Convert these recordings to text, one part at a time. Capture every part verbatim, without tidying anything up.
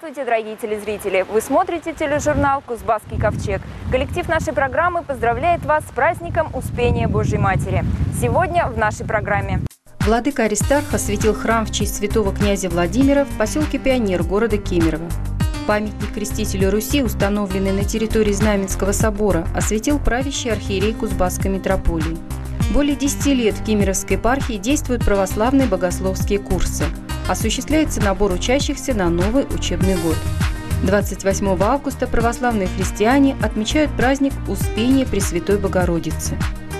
Здравствуйте, дорогие телезрители! Вы смотрите тележурнал «Кузбасский ковчег». Коллектив нашей программы поздравляет вас с праздником Успения Божьей Матери. Сегодня в нашей программе. Владыка Аристарх осветил храм в честь святого князя Владимира в поселке Пионер города Кемерово. Памятник крестителю Руси, установленный на территории Знаменского собора, осветил правящий архиерей Кузбасской митрополии. Более десяти лет в Кемеровской епархии действуют православные богословские курсы. Осуществляется набор учащихся на новый учебный год. двадцать восьмого августа православные христиане отмечают праздник Успения Пресвятой Богородицы.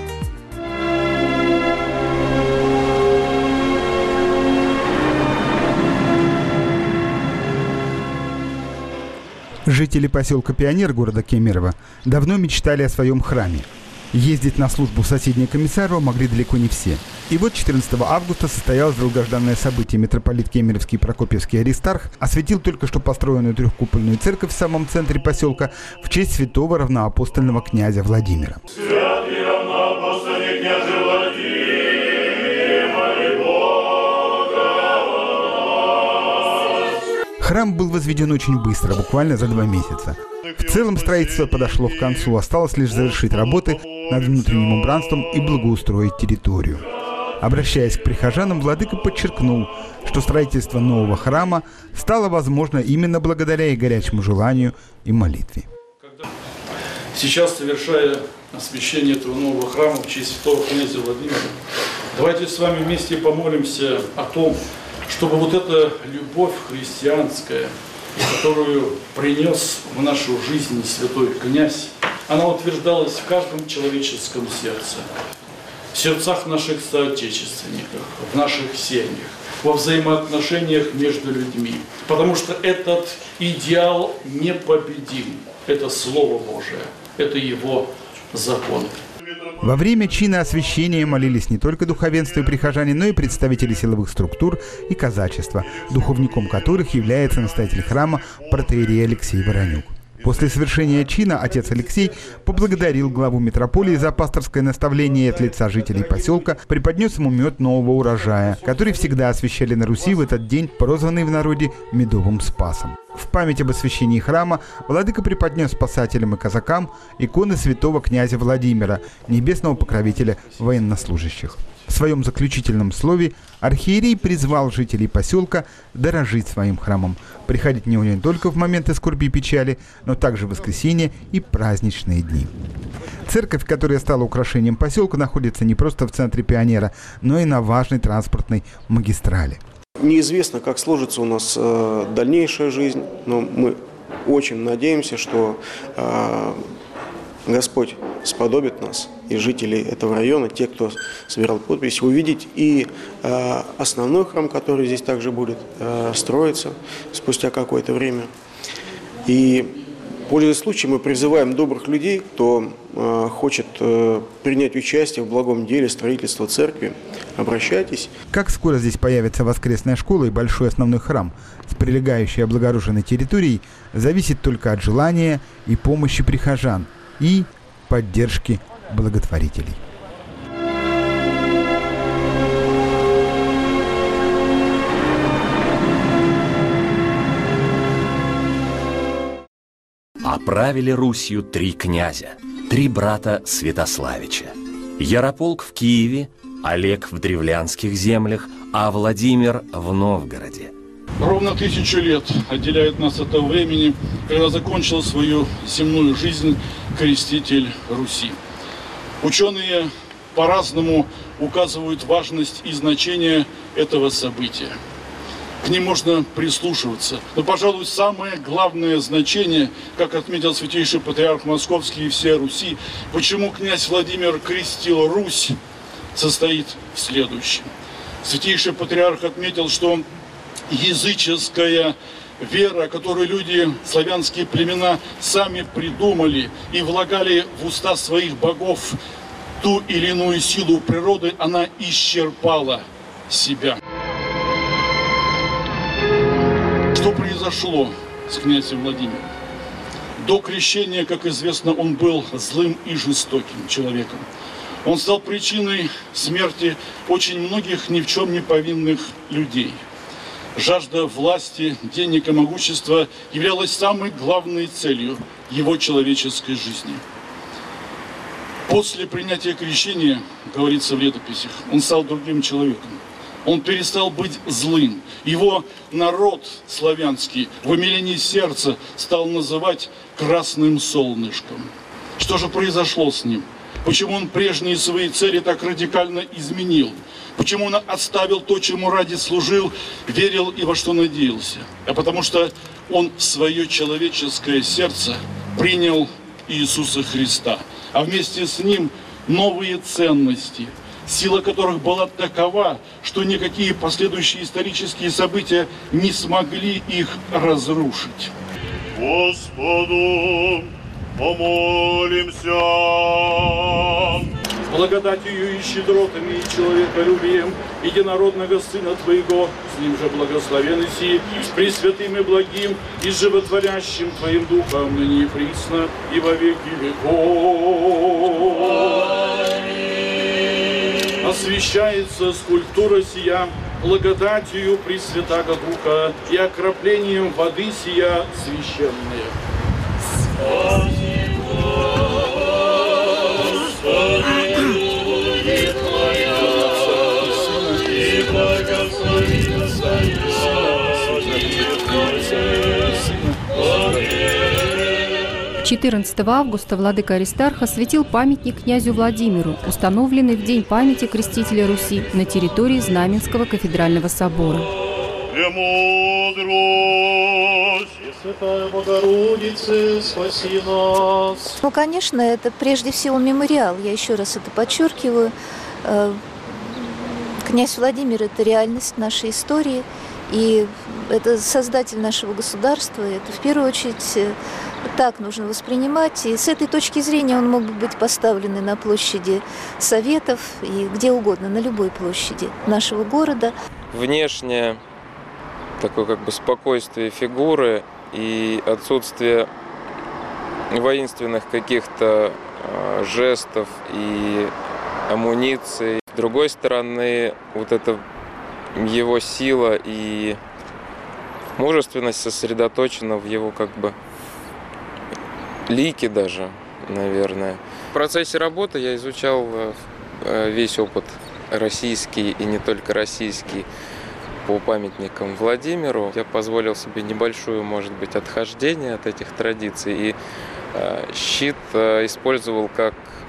Жители поселка Пионер города Кемерово давно мечтали о своем храме. Ездить на службу в соседнее Комиссарова могли далеко не все. И вот четырнадцатого августа состоялось долгожданное событие. Митрополит Кемеровский Прокопьевский Аристарх осветил только что построенную трехкупольную церковь в самом центре поселка в честь святого равноапостольного князя Владимира. Святый равноапостольный князь Владимир, Бога. Храм был возведен очень быстро, буквально за два месяца. В целом строительство подошло к концу, осталось лишь завершить работы над внутренним убранством и благоустроить территорию. Обращаясь к прихожанам, владыка подчеркнул, что строительство нового храма стало возможно именно благодаря их горячему желанию и молитве. Сейчас, совершая освящение этого нового храма в честь святого князя Владимира, давайте с вами вместе помолимся о том, чтобы вот эта любовь христианская, которую принес в нашу жизнь святой князь, она утверждалась в каждом человеческом сердце, в сердцах наших соотечественников, в наших семьях, во взаимоотношениях между людьми. Потому что этот идеал непобедим. Это Слово Божие, это Его закон. Во время чина освящения молились не только духовенство и прихожане, но и представители силовых структур и казачества, духовником которых является настоятель храма протоиерей Алексей Воронюк. После совершения чина отец Алексей поблагодарил главу митрополии за пасторское наставление и от лица жителей поселка преподнес ему мед нового урожая, который всегда освящали на Руси в этот день, прозванный в народе Медовым Спасом. В память об освящении храма владыка преподнес спасателям и казакам иконы святого князя Владимира, небесного покровителя военнослужащих. В своем заключительном слове архиерей призвал жителей поселка дорожить своим храмом, приходить в него не только в моменты скорби и печали, но также в воскресенье и праздничные дни. Церковь, которая стала украшением поселка, находится не просто в центре Пионера, но и на важной транспортной магистрали. Неизвестно, как сложится у нас э, дальнейшая жизнь, но мы очень надеемся, что э, Господь сподобит нас и жителей этого района, те, кто собирал подписи, увидеть и э, основной храм, который здесь также будет э, строиться спустя какое-то время. И, пользуясь случаем, мы призываем добрых людей, кто э, хочет э, принять участие в благом деле строительства церкви, обращайтесь. Как скоро здесь появится воскресная школа и большой основной храм с прилегающей облагороженной территорией, зависит только от желания и помощи прихожан и поддержки благотворителей. Оправили Русью три князя, три брата Святославича. Ярополк в Киеве, Олег в древлянских землях, а Владимир в Новгороде. Ровно тысячу лет отделяет нас от того времени, когда закончил свою земную жизнь креститель Руси. Ученые по-разному указывают важность и значение этого события. К ним можно прислушиваться. Но, пожалуй, самое главное значение, как отметил святейший патриарх Московский и всей Руси, почему князь Владимир крестил Русь, состоит в следующем. Святейший патриарх отметил, что языческая вера, которую люди, славянские племена, сами придумали и влагали в уста своих богов ту или иную силу природы, она исчерпала себя. Что произошло с князем Владимиром? До крещения, как известно, он был злым и жестоким человеком. Он стал причиной смерти очень многих ни в чем не повинных людей. Жажда власти, денег и могущества являлась самой главной целью его человеческой жизни. После принятия крещения, говорится в летописях, он стал другим человеком. Он перестал быть злым. Его народ славянский в умилении сердца стал называть красным солнышком. Что же произошло с ним? Почему он прежние свои цели так радикально изменил? Почему он оставил то, чему ради служил, верил и во что надеялся? А потому что он в свое человеческое сердце принял Иисуса Христа, а вместе с ним новые ценности, сила которых была такова, что никакие последующие исторические события не смогли их разрушить. Господу помолимся. Благодатью и щедротами и человеколюбием единородного Сына Твоего, с Ним же благословен и си, с Пресвятым и благим и животворящим Твоим Духом, ныне и присно, и во веки веков. Аминь. Освящается скульптура сия благодатью Пресвятаго Духа и окроплением воды сия священная. четырнадцатого августа владыка Аристарх осветил памятник князю Владимиру, установленный в День памяти крестителя Руси на территории Знаменского кафедрального собора. Пресвятая Богородица, спаси нас. Ну, конечно, это прежде всего мемориал. Я еще раз это подчеркиваю. Князь Владимир – это реальность нашей истории, и это создатель нашего государства. Это в первую очередь так нужно воспринимать. И с этой точки зрения он мог бы быть поставлен и на площади Советов, и где угодно, на любой площади нашего города. Внешне такое как бы спокойствие фигуры и отсутствие воинственных каких-то э, жестов и амуниции. С другой стороны, вот эта его сила и мужественность сосредоточена в его как бы лике даже, наверное. В процессе работы я изучал весь опыт российский и не только российский по памятникам Владимиру. Я позволил себе небольшое, может быть, отхождение от этих традиций. И э, щит э, использовал как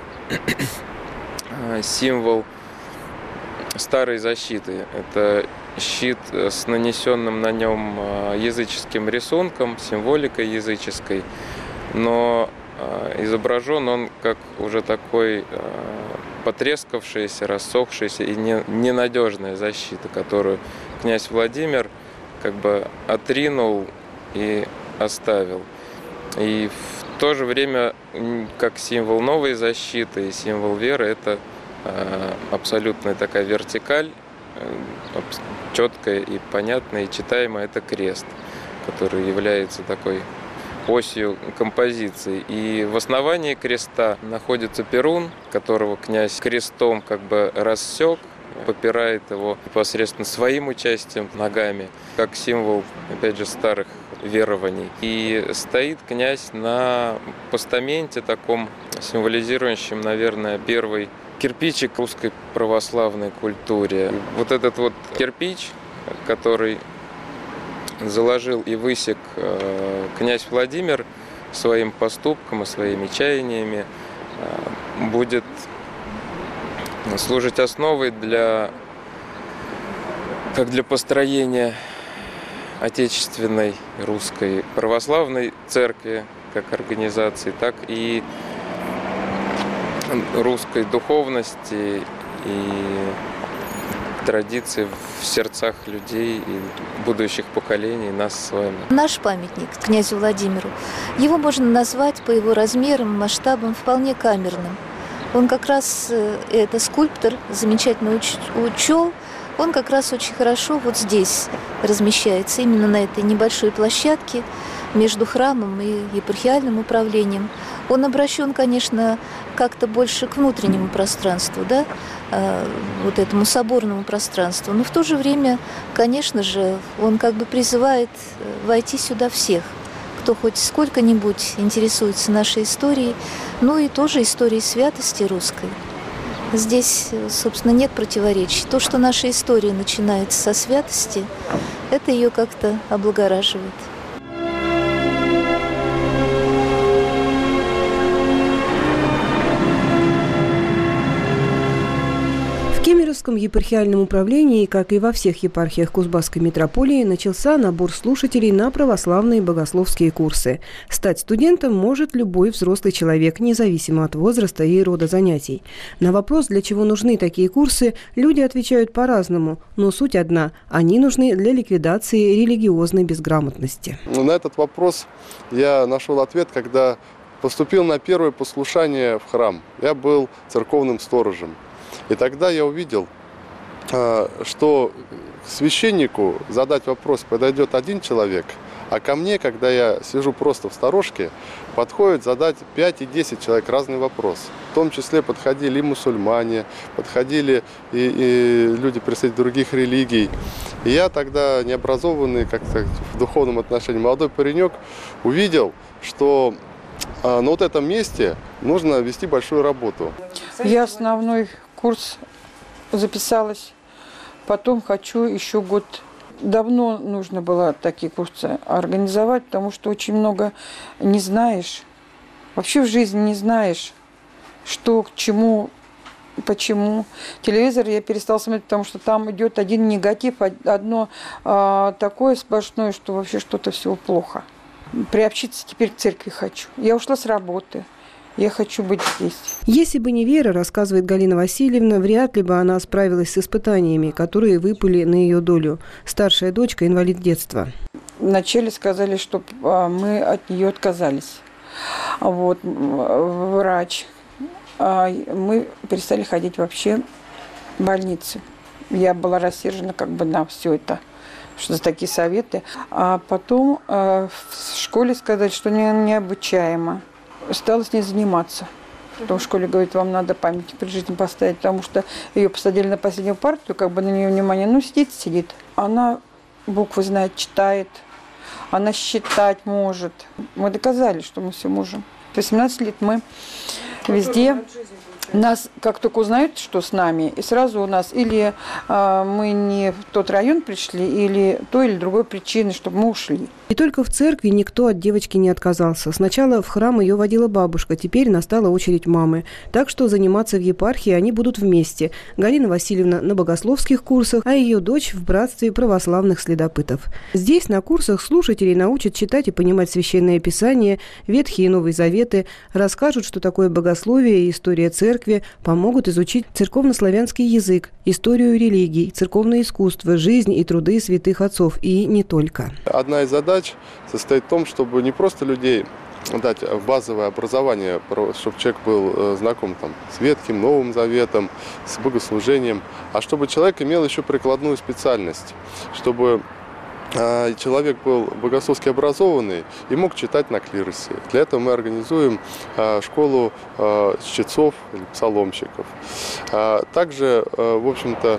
символ старой защиты. Это щит с нанесенным на нем языческим рисунком, символикой языческой. Но э, изображен он как уже такой э, потрескавшаяся, рассохшаяся и не, ненадежная защита, которую князь Владимир как бы отринул и оставил. И в то же время, как символ новой защиты и символ веры, это э, абсолютная такая вертикаль, э, четкая и понятная, и читаемая, это крест, который является такой осью композиции. И в основании креста находится перун, которого князь крестом как бы рассек, попирает его непосредственно своим участием ногами, как символ, опять же, старых верований. И стоит князь на постаменте таком, символизирующем, наверное, первый кирпичик в русской православной культуре. Вот этот вот кирпич, который заложил и высек э, князь Владимир своим поступком и своими чаяниями, э, будет служить основой для, как для построения отечественной русской православной церкви как организации, так и русской духовности и традиции в сердцах людей и будущих поколений, нас с вами. Наш памятник князю Владимиру, его можно назвать по его размерам, масштабам вполне камерным. Он как раз, это скульптор, замечательно уч- учел он как раз очень хорошо вот здесь размещается, именно на этой небольшой площадке между храмом и епархиальным управлением. Он обращен, конечно, как-то больше к внутреннему пространству, да, вот этому соборному пространству, но в то же время, конечно же, он как бы призывает войти сюда всех, кто хоть сколько-нибудь интересуется нашей историей, ну и тоже историей святости русской. Здесь, собственно, нет противоречий. То, что наша история начинается со святости, это ее как-то облагораживает. В Кемеровском епархиальном управлении, как и во всех епархиях Кузбасской митрополии, начался набор слушателей на православные богословские курсы. Стать студентом может любой взрослый человек, независимо от возраста и рода занятий. На вопрос, для чего нужны такие курсы, люди отвечают по-разному, но суть одна – они нужны для ликвидации религиозной безграмотности. На этот вопрос я нашел ответ, когда поступил на первое послушание в храм. Я был церковным сторожем. И тогда я увидел, что к священнику задать вопрос подойдет один человек, а ко мне, когда я сижу просто в сторожке, подходит задать пять и десять человек разный вопрос. В том числе подходили и мусульмане, подходили и, и люди представителей других религий. И я тогда, необразованный как-то в духовном отношении молодой паренек, увидел, что на вот этом месте нужно вести большую работу. Я основной курс записалась, потом хочу еще год. Давно нужно было такие курсы организовать, потому что очень много не знаешь. Вообще в жизни не знаешь, что, к чему, почему. Телевизор я перестала смотреть, потому что там идет один негатив, одно а, такое сплошное, что вообще что-то всего плохо. Приобщиться теперь к церкви хочу. Я ушла с работы. Я хочу быть здесь. Если бы не вера, рассказывает Галина Васильевна, вряд ли бы она справилась с испытаниями, которые выпали на ее долю. Старшая дочка – инвалид детства. Вначале сказали, что мы от нее отказались. Вот, врач. Мы перестали ходить вообще в больницы. Я была рассержена как бы на все это, что за такие советы. А потом в школе сказали, что необучаемо. Стала с ней заниматься. Потом в школе говорит, вам надо памятник при жизни поставить, потому что ее посадили на последнюю партию, как бы на нее внимание, ну сидит, сидит. Она буквы знает, читает, она считать может. Мы доказали, что мы все можем. В восемнадцать лет мы везде. Нас как только узнают, что с нами, и сразу у нас или э, мы не в тот район пришли, или той или другой причины, чтобы мы ушли. И только в церкви никто от девочки не отказался. Сначала в храм ее водила бабушка, теперь настала очередь мамы. Так что заниматься в епархии они будут вместе. Галина Васильевна на богословских курсах, а ее дочь в братстве православных следопытов. Здесь на курсах слушателей научат читать и понимать Священное Писание, Ветхие и Новые Заветы, расскажут, что такое богословие и история церкви, помогут изучить церковнославянский язык, историю религий, церковное искусство, жизнь и труды святых отцов, и не только. Одна из задач состоит в том, чтобы не просто людей дать базовое образование, чтобы человек был знаком там, с Ветхим, Новым Заветом, с богослужением, а чтобы человек имел еще прикладную специальность, чтобы человек был богословски образованный и мог читать на клиросе. Для этого мы организуем школу чтецов или псаломщиков. Также, в общем-то,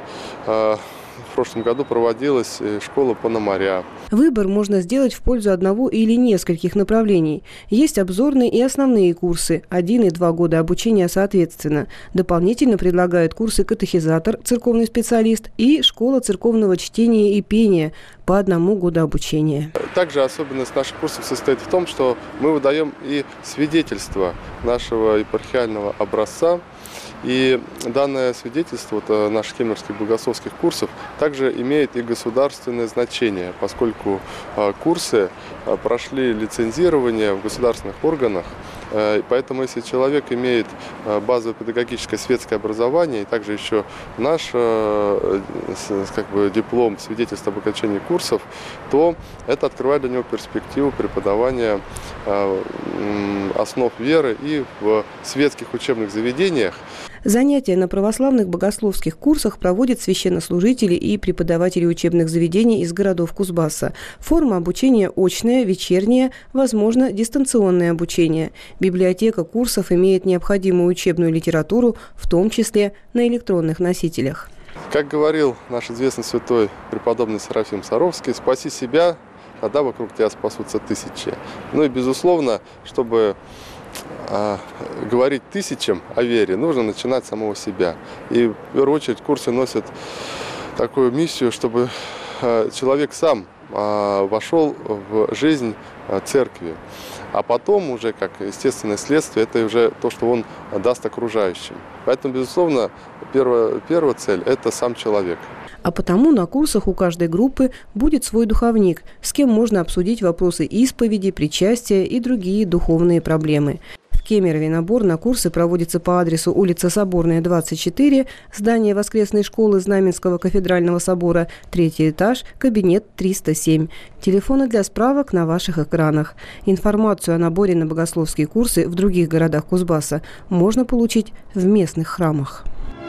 в прошлом году проводилась школа Пономаря. Выбор можно сделать в пользу одного или нескольких направлений. Есть обзорные и основные курсы, один и два года обучения соответственно. Дополнительно предлагают курсы катехизатор, церковный специалист, и школа церковного чтения и пения по одному году обучения. Также особенность наших курсов состоит в том, что мы выдаем и свидетельство нашего епархиального образца. И данное свидетельство вот, наших кемеровских богословских курсов также имеет и государственное значение, поскольку э, курсы э, прошли лицензирование в государственных органах. Э, поэтому если человек имеет э, базовое педагогическое светское образование и также еще наш э, с, как бы, диплом, свидетельство об окончании курсов, то это открывает для него перспективу преподавания э, основ веры и в светских учебных заведениях. Занятия на православных богословских курсах проводят священнослужители и преподаватели учебных заведений из городов Кузбасса. Форма обучения очная, вечерняя, возможно, дистанционное обучение. Библиотека курсов имеет необходимую учебную литературу, в том числе на электронных носителях. Как говорил наш известный святой преподобный Серафим Саровский, «Спаси себя, тогда вокруг тебя спасутся тысячи». Ну и, безусловно, чтобы а, говорить тысячам о вере, нужно начинать с самого себя. И, в первую очередь, курсы носят такую миссию, чтобы а, человек сам а, вошел в жизнь а, церкви. А потом уже, как естественное следствие, это уже то, что он даст окружающим. Поэтому, безусловно, первая, первая цель – это сам человек. А потому на курсах у каждой группы будет свой духовник, с кем можно обсудить вопросы исповеди, причастия и другие духовные проблемы. В Кемерове набор на курсы проводится по адресу улица Соборная, двадцать четыре, здание воскресной школы Знаменского кафедрального собора, третий этаж, кабинет триста семь. Телефоны для справок на ваших экранах. Информацию о наборе на богословские курсы в других городах Кузбасса можно получить в местных храмах.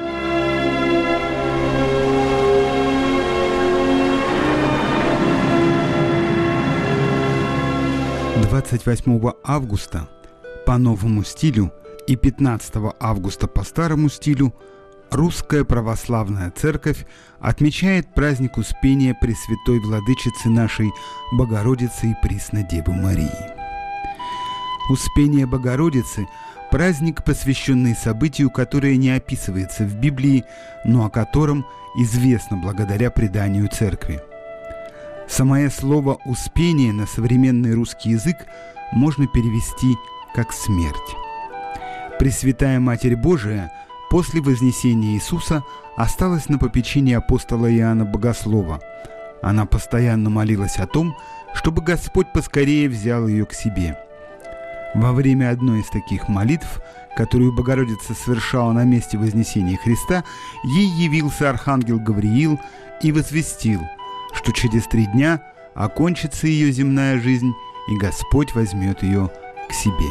двадцать восьмого августа по новому стилю и пятнадцатого августа по старому стилю Русская Православная Церковь отмечает праздник Успения Пресвятой Владычицы нашей Богородицы и Преснодевы Марии. Успение Богородицы – праздник, посвященный событию, которое не описывается в Библии, но о котором известно благодаря преданию Церкви. Самое слово «успение» на современный русский язык можно перевести как «смерть». Пресвятая Матерь Божия после вознесения Иисуса осталась на попечении апостола Иоанна Богослова. Она постоянно молилась о том, чтобы Господь поскорее взял ее к себе. Во время одной из таких молитв, которую Богородица совершала на месте вознесения Христа, ей явился архангел Гавриил и возвестил, что через три дня окончится ее земная жизнь, и Господь возьмет ее к себе.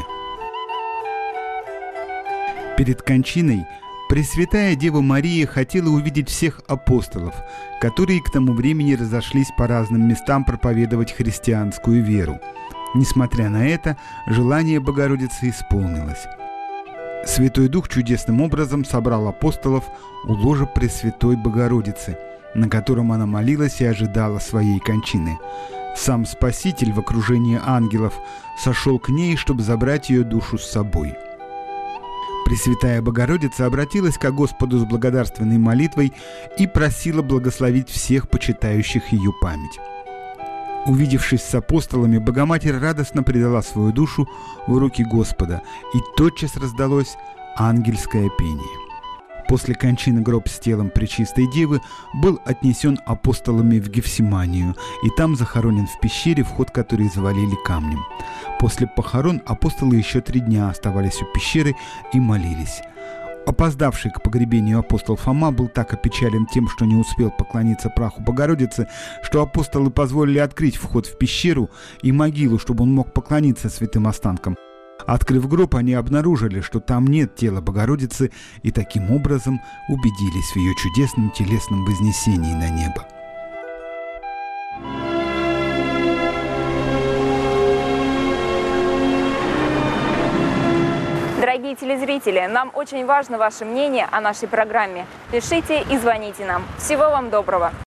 Перед кончиной Пресвятая Дева Мария хотела увидеть всех апостолов, которые к тому времени разошлись по разным местам проповедовать христианскую веру. Несмотря на это, желание Богородицы исполнилось. Святой Дух чудесным образом собрал апостолов у ложа Пресвятой Богородицы, на котором она молилась и ожидала своей кончины. Сам Спаситель в окружении ангелов сошел к ней, чтобы забрать ее душу с собой. Пресвятая Богородица обратилась ко Господу с благодарственной молитвой и просила благословить всех почитающих ее память. Увидевшись с апостолами, Богоматерь радостно предала свою душу в руки Господа, и тотчас раздалось ангельское пение. После кончины гроб с телом Пречистой Девы был отнесен апостолами в Гефсиманию и там захоронен в пещере, вход которой завалили камнем. После похорон апостолы еще три дня оставались у пещеры и молились. Опоздавший к погребению апостол Фома был так опечален тем, что не успел поклониться праху Богородицы, что апостолы позволили открыть вход в пещеру и могилу, чтобы он мог поклониться святым останкам. Открыв гроб, они обнаружили, что там нет тела Богородицы, и таким образом убедились в ее чудесном телесном вознесении на небо. Дорогие телезрители, нам очень важно ваше мнение о нашей программе. Пишите и звоните нам. Всего вам доброго!